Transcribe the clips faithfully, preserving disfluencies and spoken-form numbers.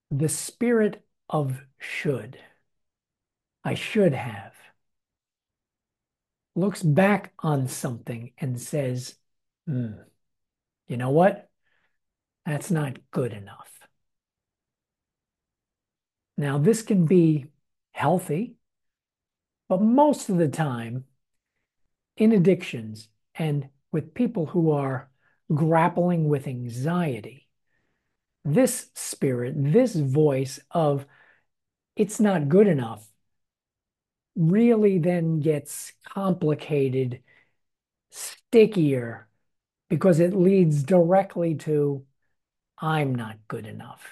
The spirit of should, I should have, looks back on something and says, hmm, you know what? That's not good enough. Now, this can be healthy, but most of the time in addictions and with people who are grappling with anxiety, this spirit, this voice of it's not good enough really then gets complicated, stickier, because it leads directly to I'm not good enough.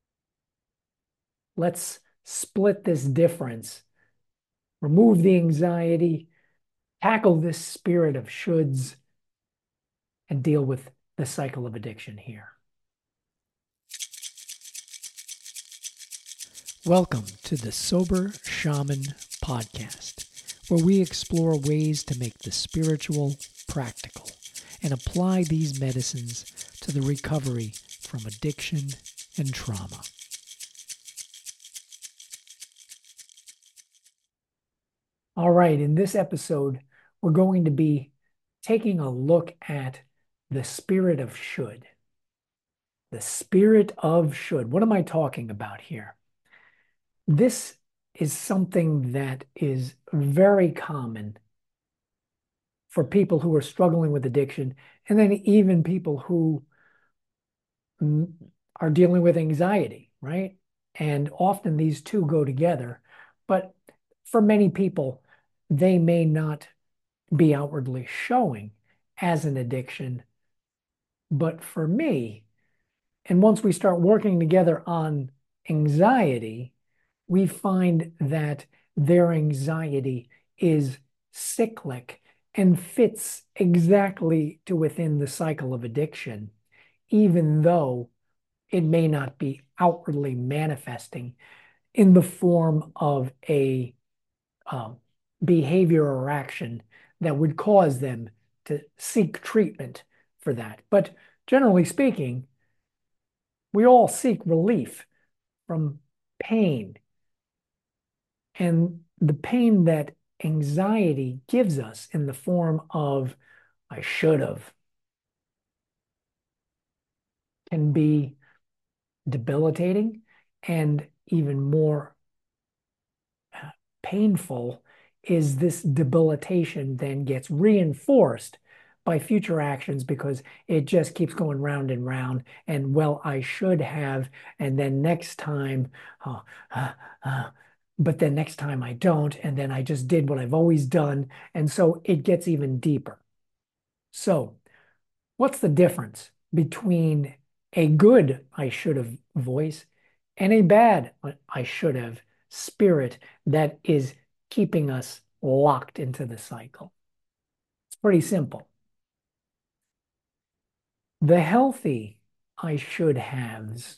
Let's split this difference, remove the anxiety, tackle this spirit of shoulds, and deal with the cycle of addiction here. Welcome to the Sober Shaman Podcast, where we explore ways to make the spiritual practical and apply these medicines to the recovery from addiction and trauma. All right, in this episode, we're going to be taking a look at the spirit of should. The spirit of should. What am I talking about here? This is something that is very common for people who are struggling with addiction, and then even people who mm, are dealing with anxiety, right? And often these two go together. But for many people, they may not be outwardly showing as an addiction. But for me, and once we start working together on anxiety, we find that their anxiety is cyclic and fits exactly to within the cycle of addiction, even though it may not be outwardly manifesting in the form of a um, behavior or action that would cause them to seek treatment for that. But generally speaking, we all seek relief from pain. And the pain that anxiety gives us in the form of I should have can be debilitating and even more uh, painful is this debilitation then gets reinforced by future actions because it just keeps going round and round. And well, I should have, and then next time, oh, uh, uh, but then next time I don't, and then I just did what I've always done. And so it gets even deeper. So, what's the difference between a good I should have voice and a bad I should have spirit that is keeping us locked into the cycle? It's pretty simple. The healthy I should haves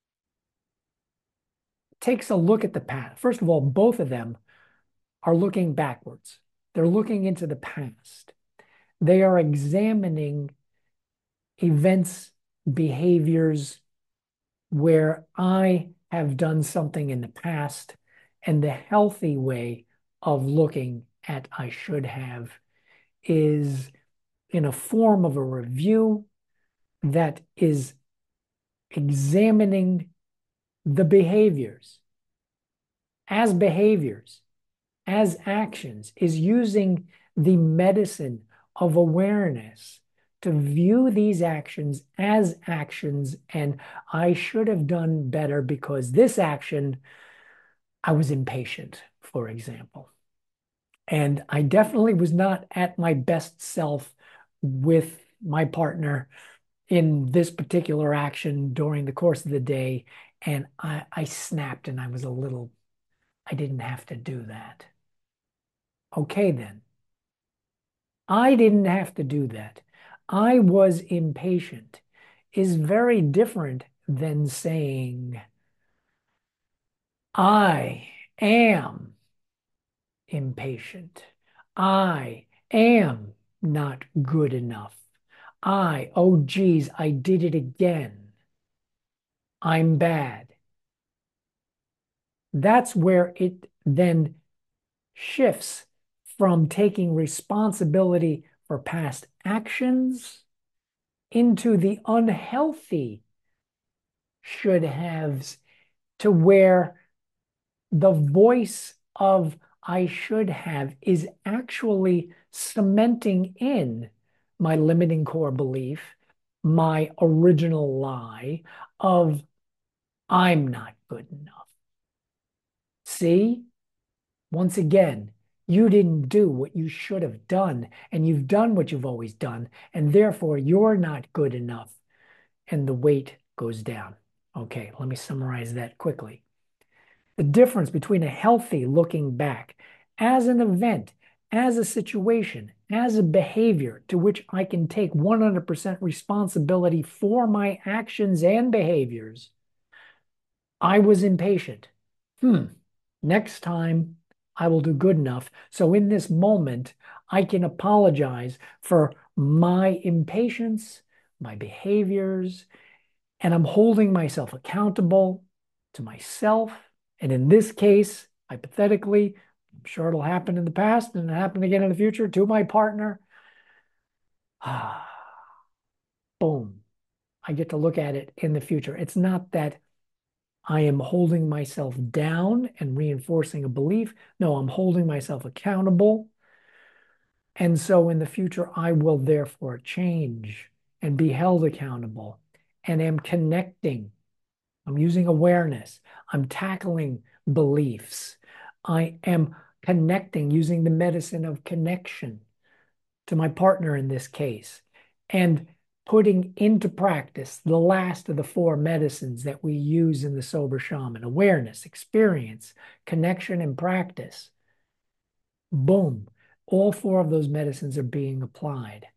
takes a look at the past. First of all, both of them are looking backwards. They're looking into the past. They are examining events, behaviors where I have done something in the past, and the healthy way of looking at I should have is in a form of a review that is examining the behaviors as behaviors, as actions, is using the medicine of awareness to view these actions as actions. And I should have done better because this action, I was impatient, for example. And I definitely was not at my best self with my partner in this particular action during the course of the day. And I, I snapped and I was a little, I didn't have to do that. Okay, then. I didn't have to do that. I was impatient is very different than saying, I am impatient. I am not good enough. I, oh geez, I did it again. I'm bad. That's where it then shifts from taking responsibility for past actions into the unhealthy should haves, to where the voice of I should have is actually cementing in my limiting core belief, my original lie of I'm not good enough. See, once again, you didn't do what you should have done, and you've done what you've always done, and therefore you're not good enough, and the weight goes down. Okay, let me summarize that quickly. The difference between a healthy looking back as an event, as a situation, as a behavior to which I can take one hundred percent responsibility for my actions and behaviors. I was impatient. Hmm, next time I will do good enough. So in this moment, I can apologize for my impatience, my behaviors, and I'm holding myself accountable to myself. And in this case, hypothetically, I'm sure it'll happen in the past and it'll happen again in the future to my partner. Ah, boom. I get to look at it in the future. It's not that I am holding myself down and reinforcing a belief. No, I'm holding myself accountable. And so in the future, I will therefore change and be held accountable and am connecting. I'm using awareness. I'm tackling beliefs. I am connecting using the medicine of connection to my partner in this case, and putting into practice the last of the four medicines that we use in the Sober Shaman: awareness, experience, connection, and practice. Boom. All four of those medicines are being applied.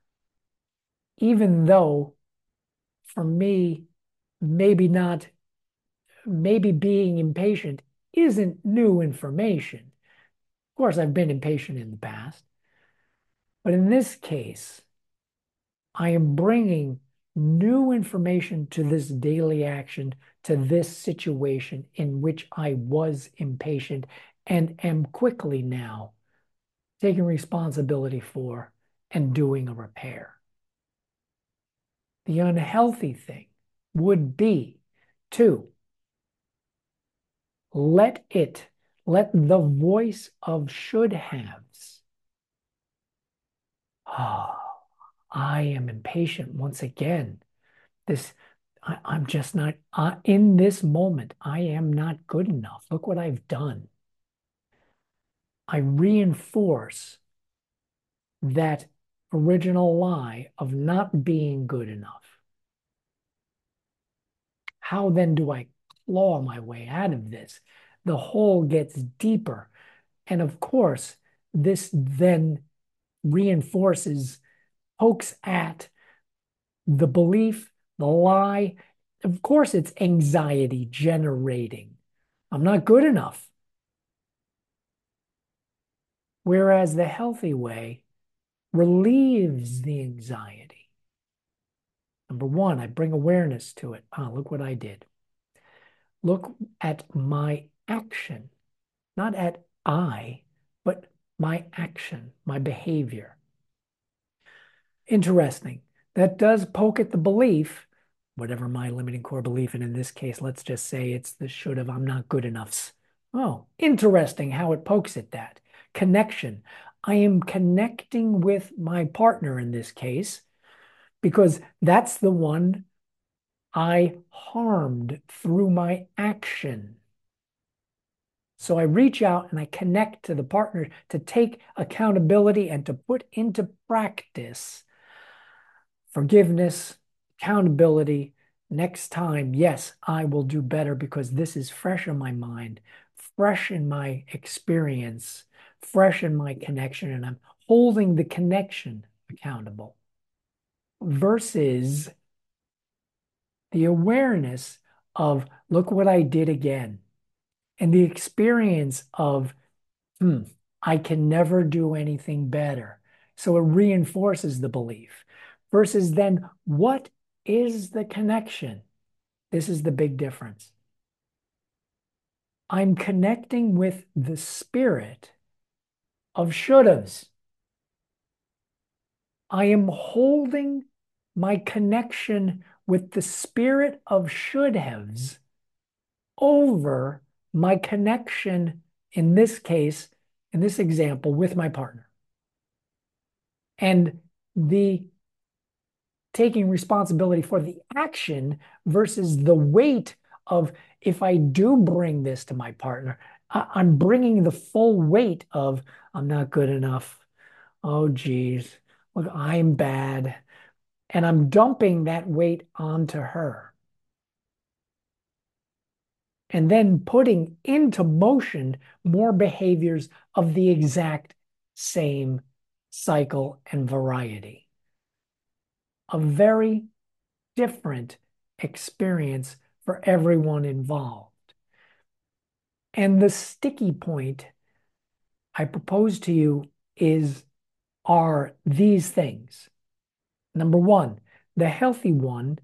Even though, for me, maybe not, maybe being impatient isn't new information. Of course, I've been impatient in the past. But in this case, I am bringing new information to this daily action, to this situation in which I was impatient and am quickly now taking responsibility for and doing a repair. The unhealthy thing would be to let it, let the voice of should haves. Oh, I am impatient once again. This, I, I'm just not, uh, in this moment, I am not good enough. Look what I've done. I reinforce that original lie of not being good enough. How then do I claw my way out of this? The hole gets deeper. And of course, this then reinforces, pokes at the belief, the lie. Of course, it's anxiety generating. I'm not good enough. Whereas the healthy way relieves the anxiety. Number one, I bring awareness to it. Ah, look what I did. Look at my action, not at I, but my action, my behavior. Interesting. That does poke at the belief, whatever my limiting core belief, and in this case, let's just say it's the should have, I'm not good enoughs. Oh, interesting how it pokes at that. Connection. I am connecting with my partner in this case because that's the one I harmed through my action. So I reach out and I connect to the partner to take accountability and to put into practice forgiveness, accountability. Next time, yes, I will do better because this is fresh in my mind, fresh in my experience, fresh in my connection, and I'm holding the connection accountable versus the awareness of, look what I did again, and the experience of, hmm, I can never do anything better. So it reinforces the belief versus then what is the connection? This is the big difference. I'm connecting with the spirit of should'ves. I am holding my connection with the spirit of should haves over my connection, in this case, in this example, with my partner. And the taking responsibility for the action versus the weight of, if I do bring this to my partner, I- I'm bringing the full weight of, I'm not good enough. Oh, geez. Look, I'm bad. And I'm dumping that weight onto her. And then putting into motion more behaviors of the exact same cycle and variety. A very different experience for everyone involved. And the sticky point I propose to you is are these things. Number one, the healthy one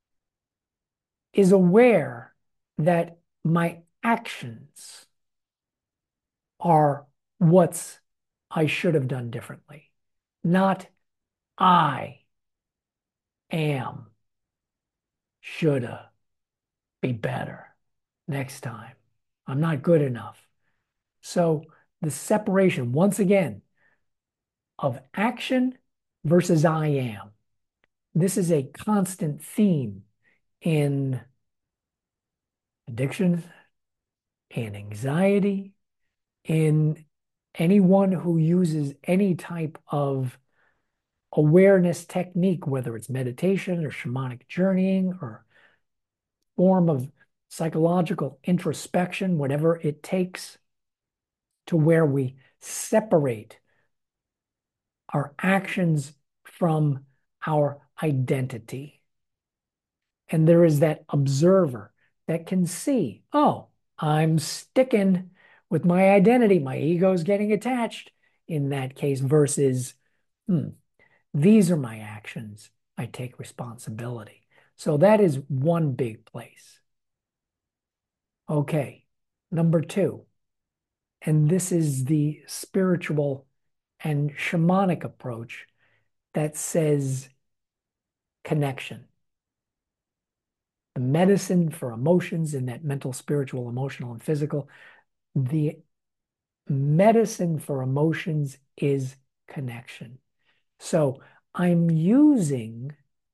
is aware that my actions are what's I should have done differently, not I am, shoulda, be better next time. I'm not good enough. So the separation, once again, of action versus I am. This is a constant theme in addiction, in anxiety, in anyone who uses any type of awareness technique, whether it's meditation or shamanic journeying or form of psychological introspection, whatever it takes, to where we separate our actions from our identity. And there is that observer that can see, oh, I'm sticking with my identity. My ego is getting attached in that case, versus, hmm, these are my actions. I take responsibility. So that is one big place. Okay, number two, and this is the spiritual and shamanic approach that says connection. The medicine for emotions in that mental, spiritual, emotional, and physical. The medicine for emotions is connection. So I'm using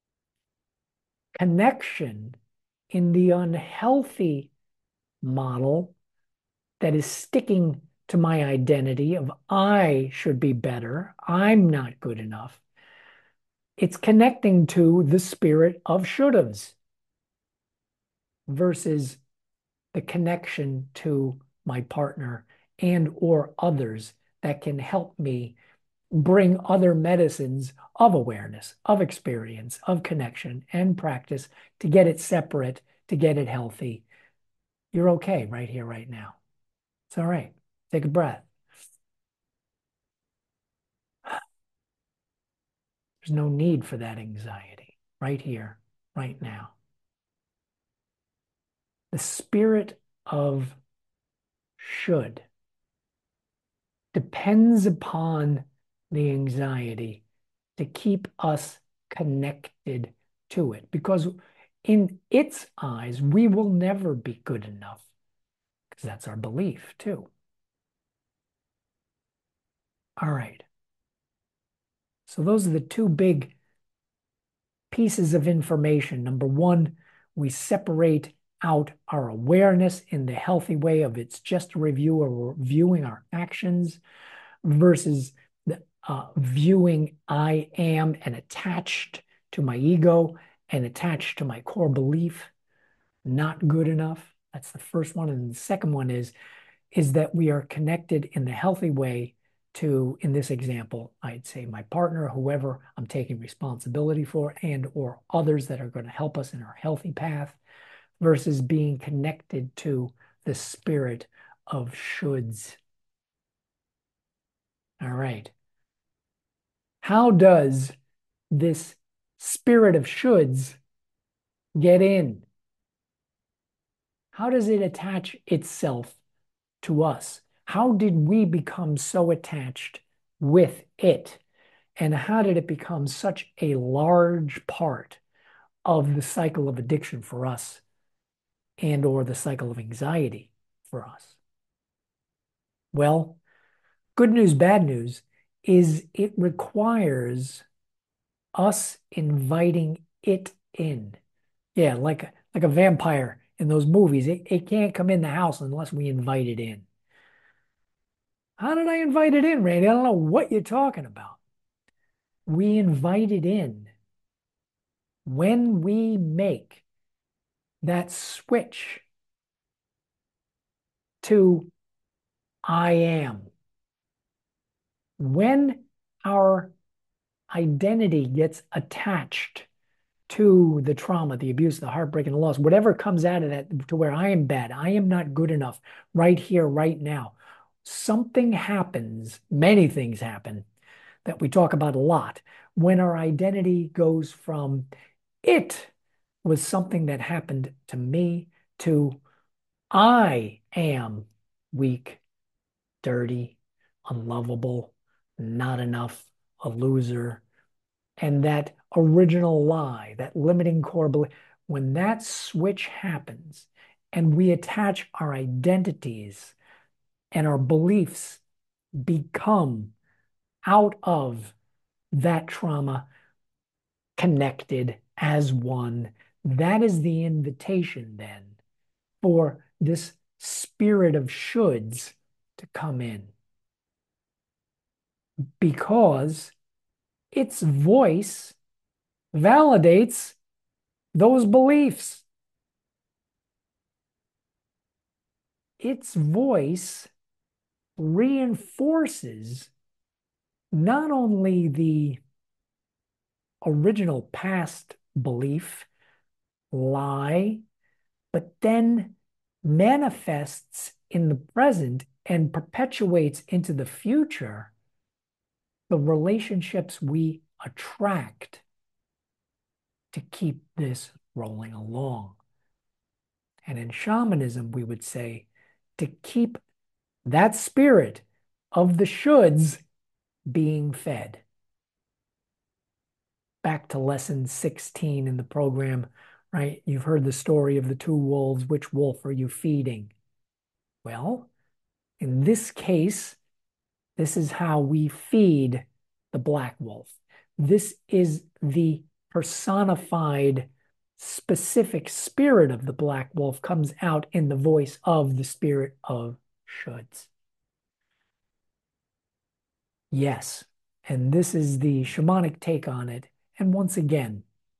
connection in the unhealthy model that is sticking to my identity of I should be better, I'm not good enough. It's connecting to the spirit of should haves versus the connection to my partner and or others that can help me bring other medicines of awareness, of experience, of connection and practice to get it separate, to get it healthy. You're okay right here, right now. It's all right. Take a breath. There's no need for that anxiety right here, right now. The spirit of should depends upon the anxiety to keep us connected to it, because in its eyes, we will never be good enough, because that's our belief too. All right. So those are the two big pieces of information. Number one, we separate out our awareness in the healthy way of it's just a review or reviewing our actions versus the, uh, viewing I am and attached to my ego and attached to my core belief, not good enough. That's the first one. And the second one is, is that we are connected in the healthy way to, in this example, I'd say my partner, whoever I'm taking responsibility for, and or others that are going to help us in our healthy path, versus being connected to the spirit of shoulds. All right. How does this spirit of shoulds get in? How does it attach itself to us? How did we become so attached with it? And how did it become such a large part of the cycle of addiction for us and or the cycle of anxiety for us? Well, good news, bad news is it requires us inviting it in. Yeah, like like a vampire in those movies. It, it can't come in the house unless we invite it in. How did I invite it in, Randy? I don't know what you're talking about. We invite it in when we make that switch to I am. When our identity gets attached to the trauma, the abuse, the heartbreak, and the loss, whatever comes out of that to where I am bad, I am not good enough right here, right now. Something happens, many things happen that we talk about a lot when our identity goes from it was something that happened to me to I am weak, dirty, unlovable, not enough, a loser. And that original lie, that limiting core belief, when that switch happens and we attach our identities and our beliefs become out of that trauma connected as one, that is the invitation then for this spirit of shoulds to come in because its voice validates those beliefs. Its voice reinforces not only the original past belief, lie, but then manifests in the present and perpetuates into the future the relationships we attract to keep this rolling along. And in shamanism, we would say to keep that spirit of the shoulds being fed. Back to lesson sixteen in the program, right? You've heard the story of the two wolves. Which wolf are you feeding? Well, in this case, this is how we feed the black wolf. This is the personified specific spirit of the black wolf comes out in the voice of the spirit of shoulds. Yes, and this is the shamanic take on it. And once again,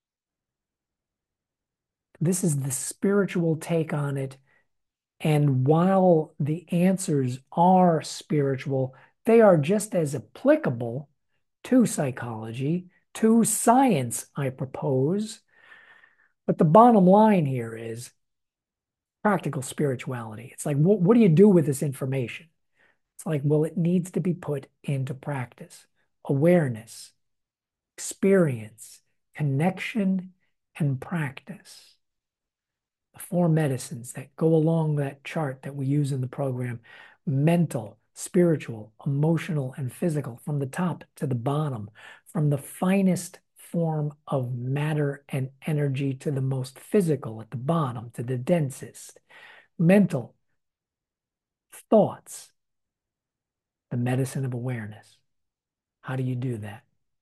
this is the spiritual take on it. And while the answers are spiritual, they are just as applicable to psychology, to science, I propose. But the bottom line here is practical spirituality. It's like, what, what do you do with this information? It's like, well, it needs to be put into practice. Awareness, experience, connection, and practice. The four medicines that go along that chart that we use in the program: mental, spiritual, emotional, and physical, from the top to the bottom, from the finest form of matter and energy to the most physical at the bottom, to the densest. Mental, thoughts, the medicine of awareness. How do you do that?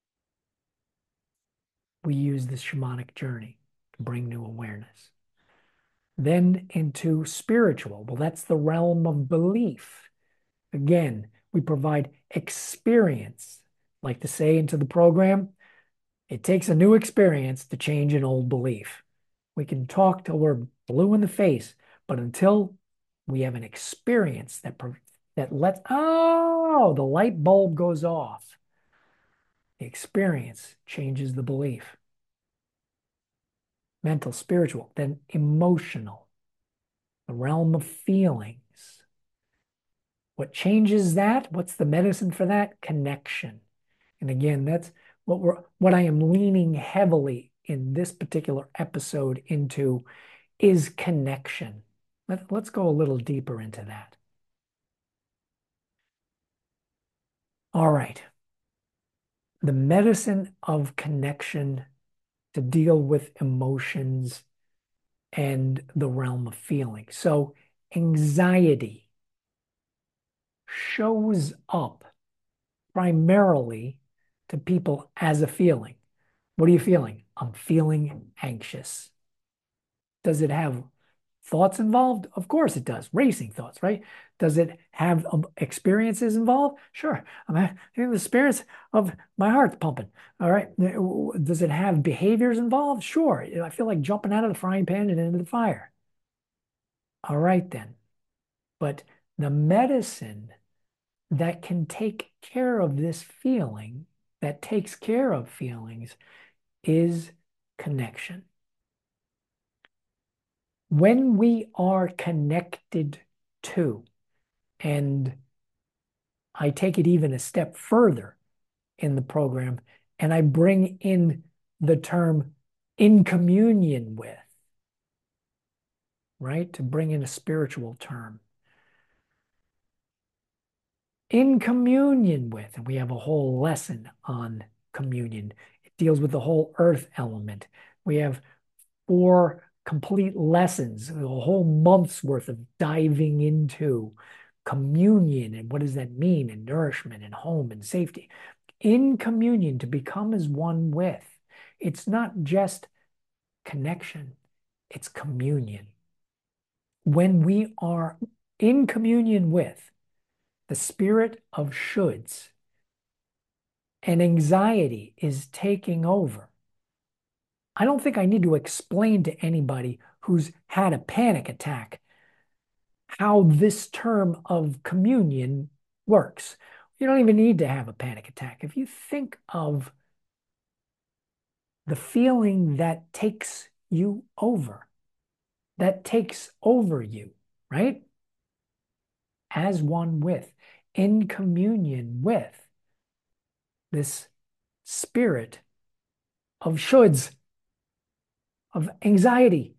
We use this shamanic journey to bring new awareness. Then into spiritual. Well, that's the realm of belief. Again, we provide experience. Like to say into the program, it takes a new experience to change an old belief. We can talk till we're blue in the face, but until we have an experience that that lets, oh, the light bulb goes off. The experience changes the belief. Mental, spiritual, then emotional, the realm of feelings. What changes that? What's the medicine for that? Connection. And again, that's what we're what I am leaning heavily in this particular episode into is connection. Let, let's go a little deeper into that. All right. The medicine of connection to deal with emotions and the realm of feeling. So, anxiety shows up primarily to people as a feeling. What are you feeling? I'm feeling anxious. Does it have thoughts involved? Of course it does. Racing thoughts, right? Does it have um, experiences involved? Sure. I'm having the experience of my heart pumping. All right. Does it have behaviors involved? Sure. I feel like jumping out of the frying pan and into the fire. All right, then. But the medicine that can take care of this feeling, that takes care of feelings, is connection. When we are connected to, and I take it even a step further in the program, and I bring in the term in communion with, right? To bring in a spiritual term. In communion with, and we have a whole lesson on communion. It deals with the whole earth element. We have four complete lessons, a whole month's worth of diving into communion and what does that mean, and nourishment and home and safety. In communion, to become as one with. It's not just connection, it's communion. When we are in communion with the spirit of shoulds and anxiety is taking over, I don't think I need to explain to anybody who's had a panic attack how this term of communion works. You don't even need to have a panic attack. If you think of the feeling that takes you over, that takes over you, right? As one with, in communion with this spirit of shoulds, of anxiety.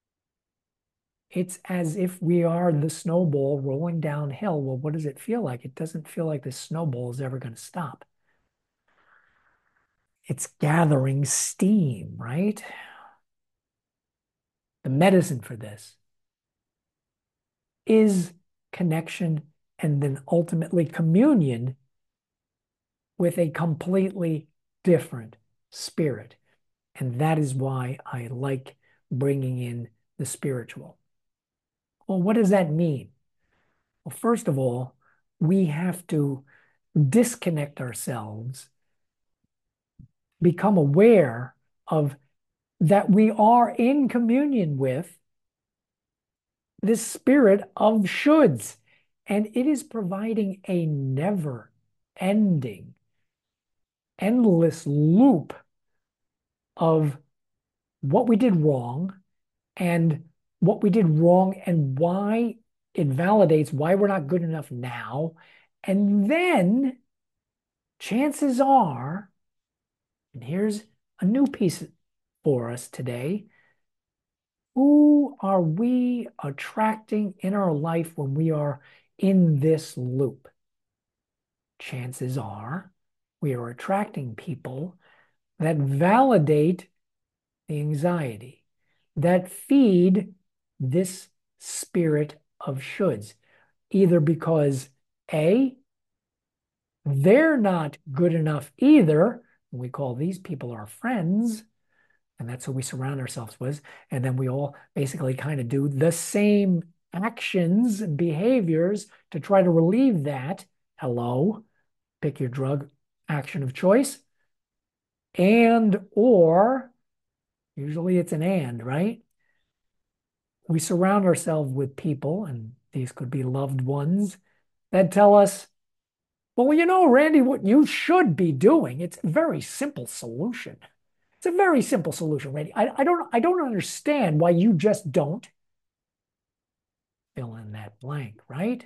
It's as if we are the snowball rolling downhill. Well, what does it feel like? It doesn't feel like the snowball is ever going to stop. It's gathering steam, right? The medicine for this is connection and then ultimately communion with a completely different spirit. And that is why I like bringing in the spiritual. Well, what does that mean? Well, first of all, we have to disconnect ourselves, become aware of that we are in communion with this spirit of shoulds, and it is providing a never ending, endless loop of what we did wrong and what we did wrong and why it validates why we're not good enough now. And then chances are, and here's a new piece for us today, who are we attracting in our life when we are in this loop? Chances are we are attracting people that validate the anxiety, that feed this spirit of shoulds, either because A, they're not good enough either. We call these people our friends, and that's who we surround ourselves with. And then we all basically kind of do the same actions and behaviors to try to relieve that. Hello, pick your drug action of choice. And or, usually it's an and, right? We surround ourselves with people, and these could be loved ones, that tell us, well, you know, Randy, what you should be doing, it's a very simple solution. It's a very simple solution, Randy. I, I don't I don't understand why you just don't fill in that blank, right?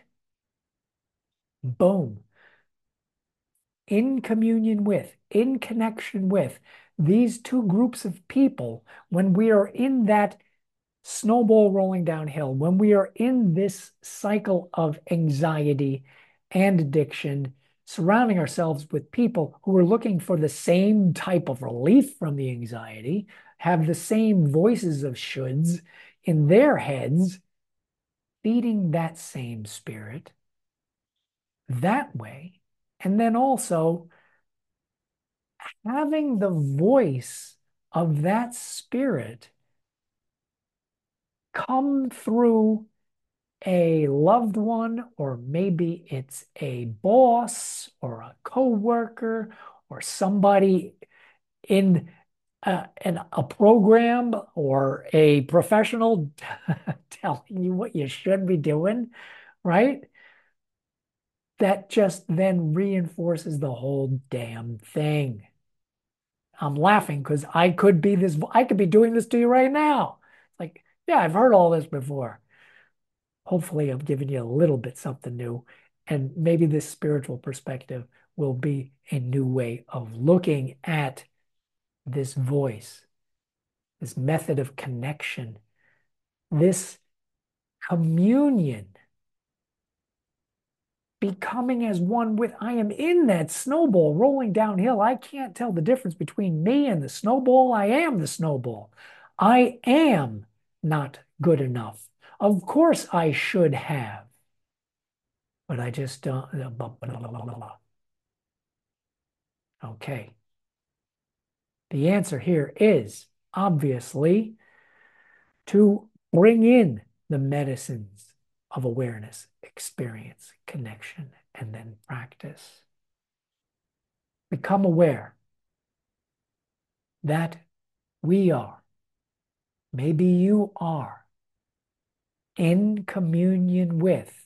Boom. In communion with, in connection with these two groups of people, when we are in that snowball rolling downhill, when we are in this cycle of anxiety and addiction, surrounding ourselves with people who are looking for the same type of relief from the anxiety, have the same voices of shoulds in their heads, feeding that same spirit that way. And then also having the voice of that spirit come through a loved one, or maybe it's a boss or a coworker or somebody in a, in a program or a professional telling you what you should be doing, right? That just then reinforces the whole damn thing. I'm laughing because I could be this, I could be doing this to you right now. Like, yeah, I've heard all this before. Hopefully, I'm giving you a little bit something new. And maybe this spiritual perspective will be a new way of looking at this voice, this method of connection, this communion, becoming as one with, I am in that snowball rolling downhill. I can't tell the difference between me and the snowball. I am the snowball. I am not good enough. Of course, I should have, but I just don't. Okay. The answer here is obviously to bring in the medicines of awareness, experience, connection, and then practice. Become aware that we are, maybe you are, in communion with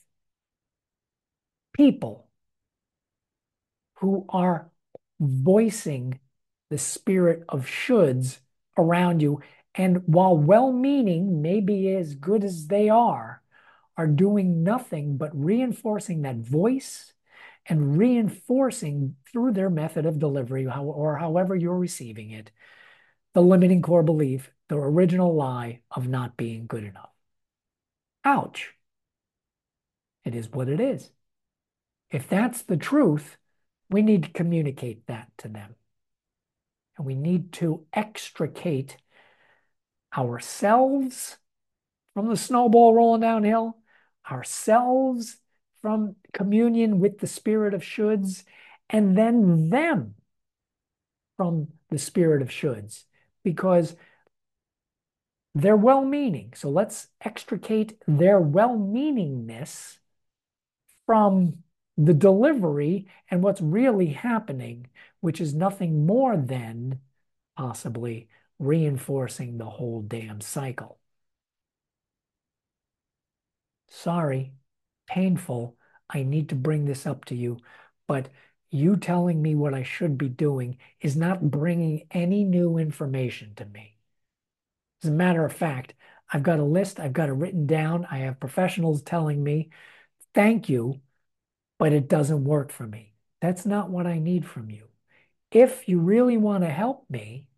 people who are voicing the spirit of shoulds around you. And while well-meaning, maybe as good as they are, are doing nothing but reinforcing that voice and reinforcing through their method of delivery, how, or however you're receiving it, the limiting core belief, the original lie of not being good enough. Ouch. It is what it is. If that's the truth, we need to communicate that to them. And we need to extricate ourselves from the snowball rolling downhill, ourselves from communion with the spirit of shoulds, and then them from the spirit of shoulds, because they're well-meaning. So let's extricate their well-meaningness from the delivery and what's really happening, which is nothing more than possibly reinforcing the whole damn cycle. Sorry, painful. I need to bring this up to you, but you telling me what I should be doing is not bringing any new information to me. As a matter of fact, I've got a list, I've got it written down. I have professionals telling me, thank you, but it doesn't work for me. That's not what I need from you. If you really want to help me,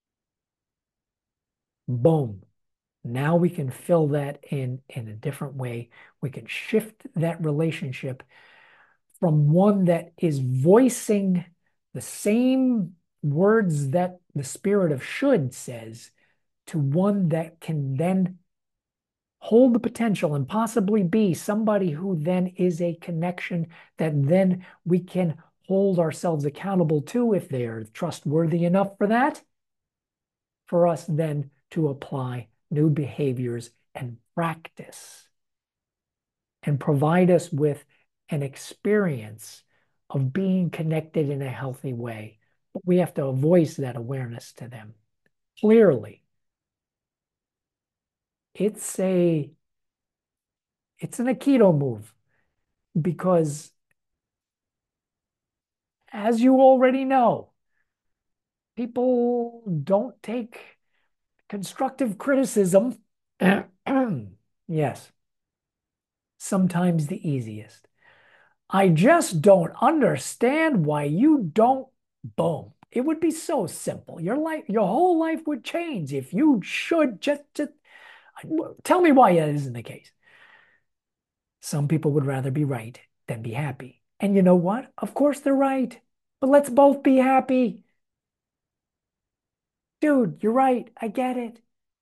boom. Now we can fill that in in a different way. We can shift that relationship from one that is voicing the same words that the spirit of should says to one that can then hold the potential and possibly be somebody who then is a connection that then we can hold ourselves accountable to if they are trustworthy enough for that, for us then to apply new behaviors and practice and provide us with an experience of being connected in a healthy way. But we have to voice that awareness to them clearly. It's a it's an Aikido move because, as you already know, people don't take constructive criticism. Yes, sometimes the easiest. I just don't understand why you don't. Boom. It would be so simple. Your life, your whole life would change if you should just, just Tell me why that isn't the case. Some people would rather be right than be happy. And you know what? Of course they're right. But let's both be happy. Dude, you're right. I get it.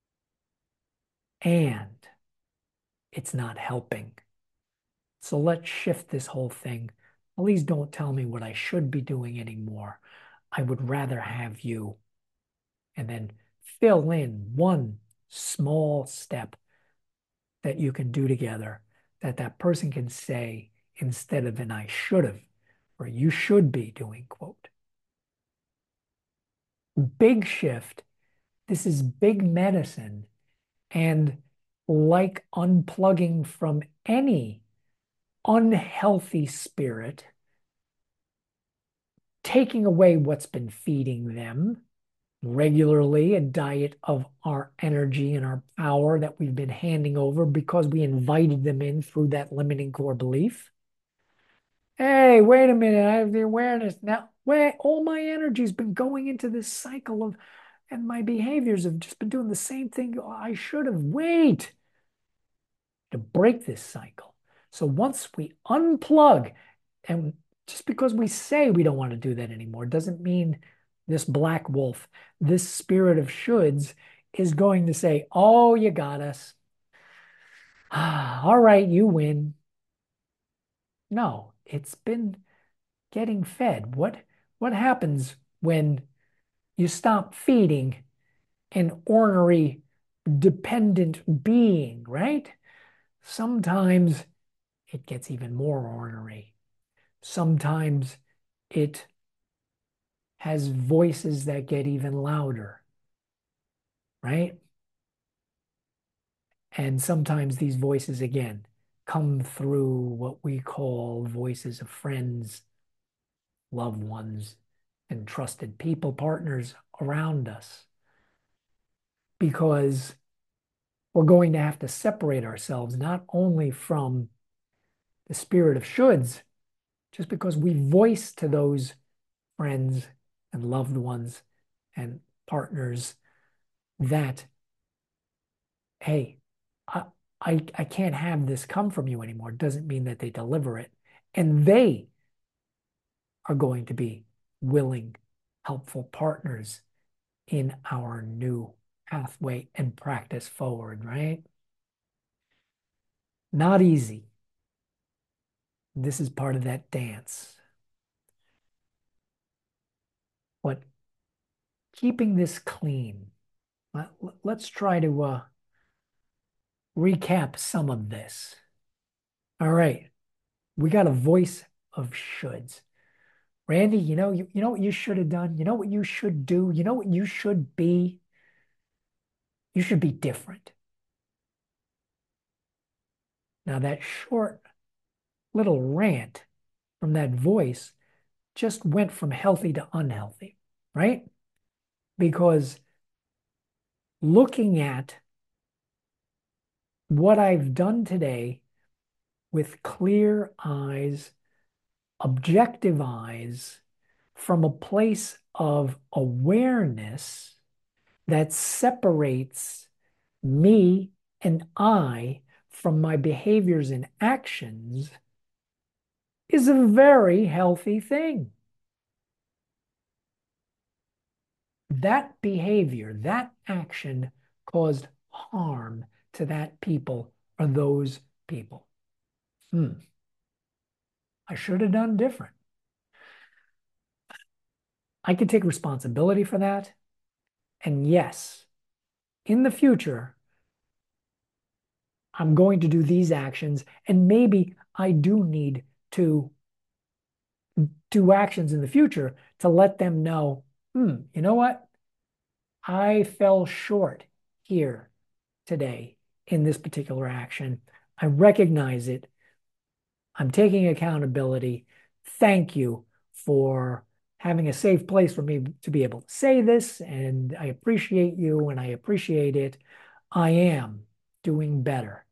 And it's not helping. So let's shift this whole thing. Please don't tell me what I should be doing anymore. I would rather have you. And then fill in one small step that you can do together that that person can say instead of an I should have or you should be doing, quote. Big shift. This is big medicine. And like unplugging from any unhealthy spirit, taking away what's been feeding them regularly, a diet of our energy and our power that we've been handing over because we invited them in through that limiting core belief. Hey, wait a minute, I have the awareness now. Wait, all my energy's been going into this cycle of, and my behaviors have just been doing the same thing I should have. Wait, to break this cycle. So once we unplug, and just because we say we don't want to do that anymore doesn't mean this black wolf, this spirit of shoulds is going to say, oh, you got us. Ah, all right, you win. No, it's been getting fed. What what happens when you stop feeding an ornery, dependent being, right? Sometimes it gets even more ornery. Sometimes it has voices that get even louder, right? And sometimes these voices, again, come through what we call voices of friends, loved ones, and trusted people, partners around us, because we're going to have to separate ourselves not only from the spirit of shoulds, just because we voice to those friends and loved ones and partners that, hey, I, I, I can't have this come from you anymore. Doesn't mean that they deliver it. And they are going to be willing, helpful partners in our new pathway and practice forward, right? Not easy. This is part of that dance. But keeping this clean, let, let's try to uh, recap some of this. All right, we got a voice of shoulds. Randy, you know, you, you know what you should have done? You know what you should do? You know what you should be? You should be different. Now, that short little rant from that voice just went from healthy to unhealthy, right? Because looking at what I've done today with clear eyes, objective eyes, from a place of awareness that separates me and I from my behaviors and actions is a very healthy thing. That behavior, that action caused harm to that people or those people. Hmm, I should have done different. I can take responsibility for that. And yes, in the future, I'm going to do these actions. And maybe I do need to do actions in the future to let them know, hmm, you know what? I fell short here today in this particular action. I recognize it. I'm taking accountability. Thank you for having a safe place for me to be able to say this. And I appreciate you and I appreciate it. I am doing better.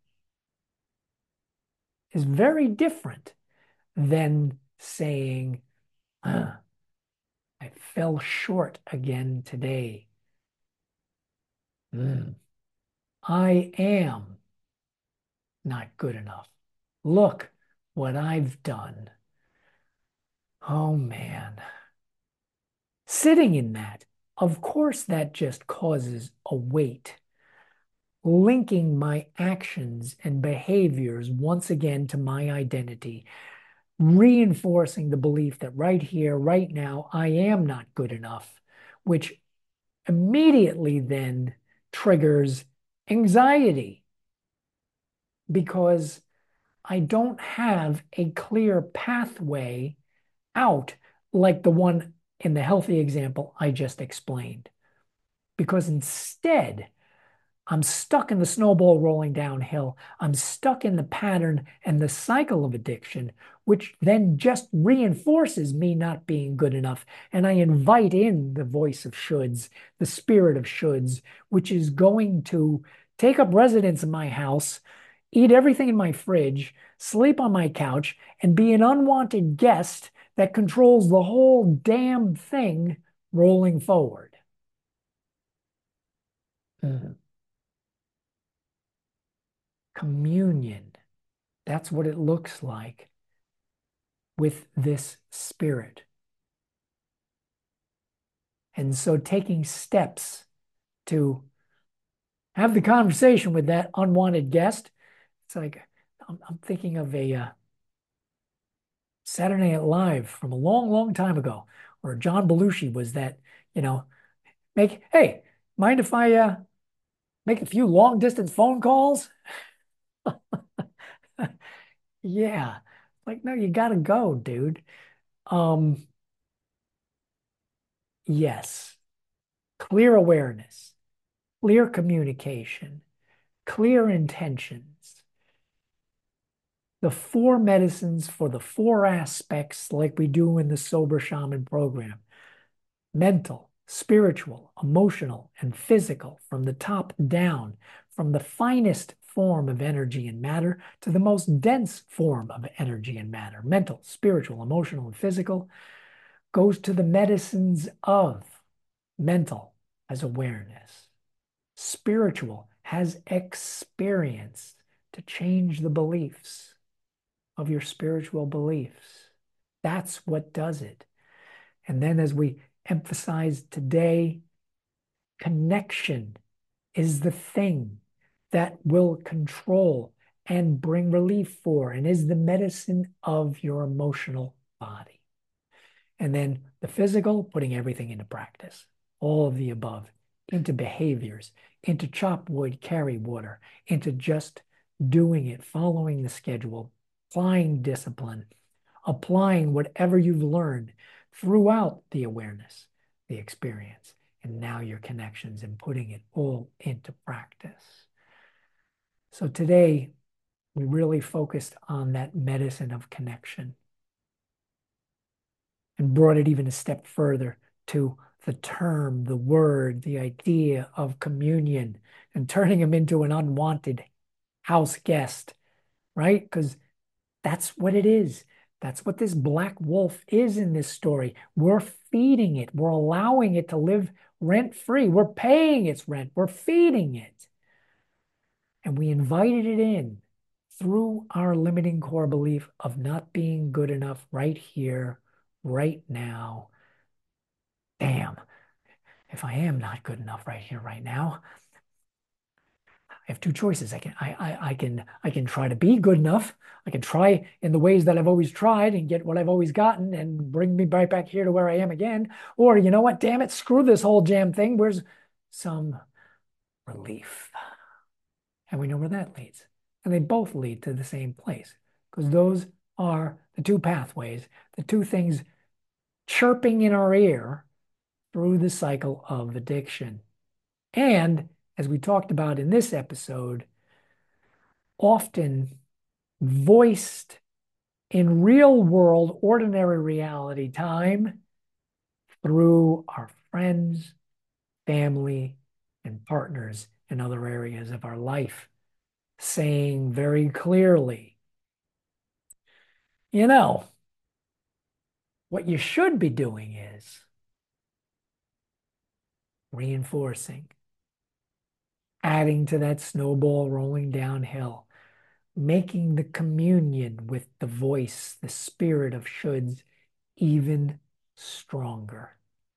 Is very different than saying, "Huh, I fell short again today. Mm, I am not good enough. Look what I've done. Oh man. Sitting in that, of course, that just causes a weight, linking my actions and behaviors once again to my identity, reinforcing the belief that right here, right now, I am not good enough, which immediately then triggers anxiety because I don't have a clear pathway out like the one in the healthy example I just explained. Because instead, I'm stuck in the snowball rolling downhill. I'm stuck in the pattern and the cycle of addiction, which then just reinforces me not being good enough. And I invite in the voice of shoulds, the spirit of shoulds, which is going to take up residence in my house, eat everything in my fridge, sleep on my couch, and be an unwanted guest that controls the whole damn thing rolling forward. Mhm. Communion. That's what it looks like with this spirit. And so taking steps to have the conversation with that unwanted guest, it's like I'm, I'm thinking of a uh, Saturday Night Live from a long, long time ago, where John Belushi was that, you know, make, hey, mind if I uh, make a few long distance phone calls? Yeah. Like, no, you gotta go, dude. Um, yes. Clear awareness, clear communication, clear intentions. The four medicines for the four aspects, like we do in the Sober Shaman program: mental, spiritual, emotional, and physical, from the top down, from the finest form of energy and matter to the most dense form of energy and matter. Mental, spiritual, emotional, and physical goes to the medicines of mental as awareness. Spiritual has experience to change the beliefs of your spiritual beliefs. That's what does it. And then, as we emphasized today, connection is the thing that will control and bring relief for and is the medicine of your emotional body. And then the physical, putting everything into practice, all of the above, into behaviors, into chop wood, carry water, into just doing it, following the schedule, applying discipline, applying whatever you've learned throughout the awareness, the experience, and now your connections, and putting it all into practice. So today, we really focused on that medicine of connection and brought it even a step further to the term, the word, the idea of communion, and turning him into an unwanted house guest, right? Because that's what it is. That's what this black wolf is in this story. We're feeding it. We're allowing it to live rent free. We're paying its rent. We're feeding it. And we invited it in through our limiting core belief of not being good enough right here, right now. Damn, if I am not good enough right here, right now, I have two choices. I can I, I I can I can try to be good enough. I can try in the ways that I've always tried and get what I've always gotten and bring me right back here to where I am again. Or you know what? Damn it, screw this whole jam thing. Where's some relief? And we know where that leads. And they both lead to the same place because those are the two pathways, the two things chirping in our ear through the cycle of addiction. And as we talked about in this episode, often voiced in real world, ordinary reality time through our friends, family, and partners in other areas of our life, saying very clearly, you know, what you should be doing is reinforcing, adding to that snowball rolling downhill, making the communion with the voice, the spirit of shoulds, even stronger.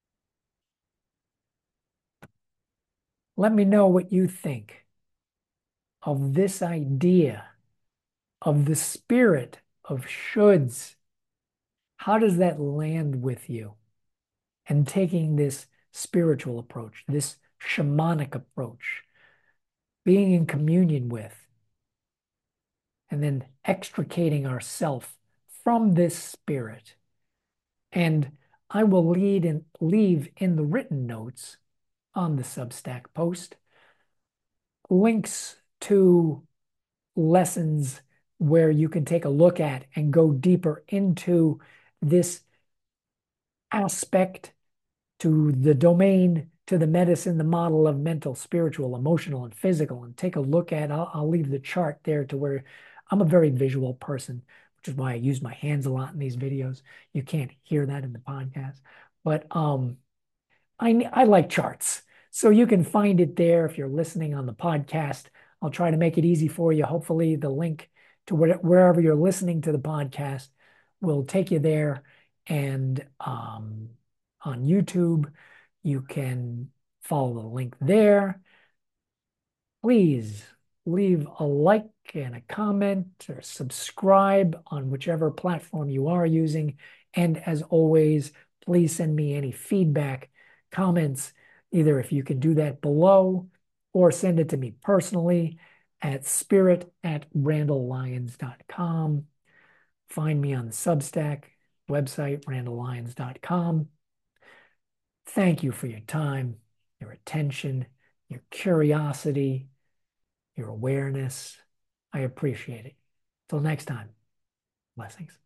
Let me know what you think of this idea of the spirit of shoulds. How does that land with you? And taking this spiritual approach, this shamanic approach, being in communion with, and then extricating ourselves from this spirit. And I will lead and leave in the written notes on the Substack post links to lessons where you can take a look at and go deeper into this aspect, to the domain, to the medicine, the model of mental, spiritual, emotional, and physical, and take a look at, I'll, I'll leave the chart there to where I'm a very visual person, which is why I use my hands a lot in these videos. You can't hear that in the podcast, but um, I, I like charts. So you can find it there if you're listening on the podcast. I'll try to make it easy for you. Hopefully the link to where, wherever you're listening to the podcast will take you there. And um, on YouTube, you can follow the link there. Please leave a like and a comment or subscribe on whichever platform you are using. And as always, please send me any feedback, comments, either if you can do that below or send it to me personally at spirit at randall lyons dot com. Find me on the Substack website, randall lyons dot com. Thank you for your time, your attention, your curiosity, your awareness. I appreciate it. Till next time, blessings.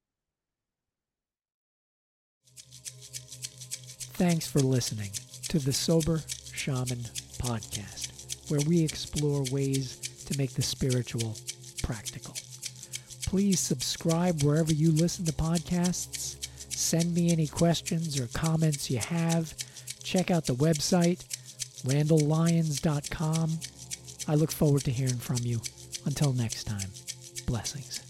Thanks for listening to the Sober Shaman Podcast, where we explore ways to make the spiritual practical. Please subscribe wherever you listen to podcasts. Send me any questions or comments you have. Check out the website, randall lyons dot com. I look forward to hearing from you. Until next time, blessings.